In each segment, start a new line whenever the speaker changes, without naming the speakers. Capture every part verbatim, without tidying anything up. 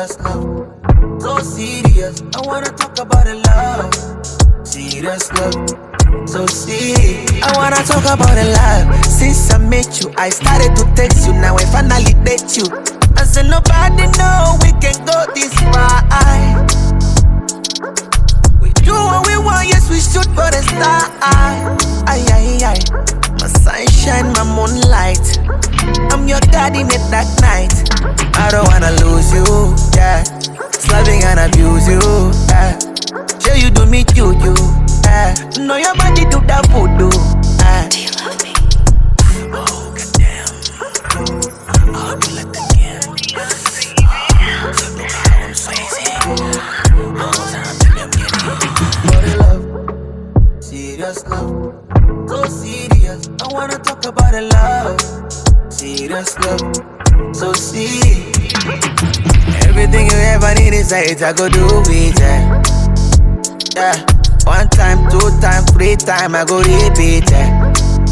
Serious love, so serious. I wanna talk about the love. Serious love, so serious. I wanna talk about the love. Since I met you, I started to text you. Now I finally date you. I said nobody know we can go this far. We do what we want, yes we shoot for the star. Ay ay ay, my sunshine, my moonlight. I'm your god in the dark night. I don't wanna lose you, yeah. Slaving and abuse you, yeah. Sure you do me you, you, yeah. Know your body do that voodoo, yeah.
Do you love me?
Oh goddamn, I'll do like that again. Oh, look how I'm crazy. All the time, baby, I'm getting body love, serious love, so serious. I wanna talk about the love. Serious love, so serious. Everything you ever need is it, I go do it, yeah. Yeah, one time, two time, three time, I go repeat, yeah.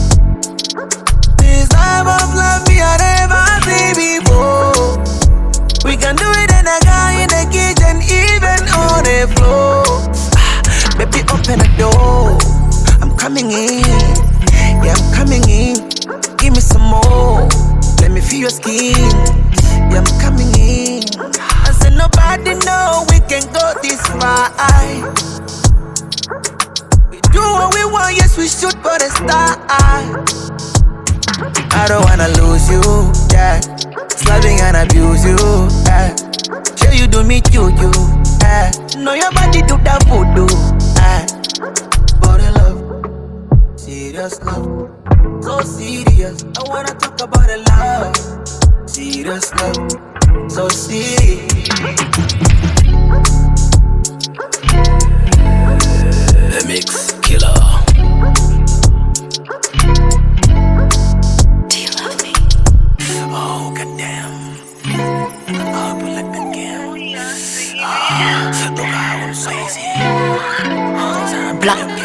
This type of love me I never see before. We can do it in a guy in the kitchen, even on the floor. Ah, baby, open the door, I'm coming in. Yeah, I'm coming in. Give me some more. Let me feel your skin. Yeah, I'm coming in. I said nobody know we can go this far. We do what we want, yes we shoot for the star. I don't wanna lose you, yeah. Slaving and abuse you, yeah. Sure you do me you, you, yeah. Know your body do that voodoo, yeah. Body love, serious love, so serious. I wanna talk about the love. Serious love, so serious. The Mix Killer.
Do you love me?
Oh goddamn, I'll do like that again. Ah, look how I'm crazy. All the time,
Black.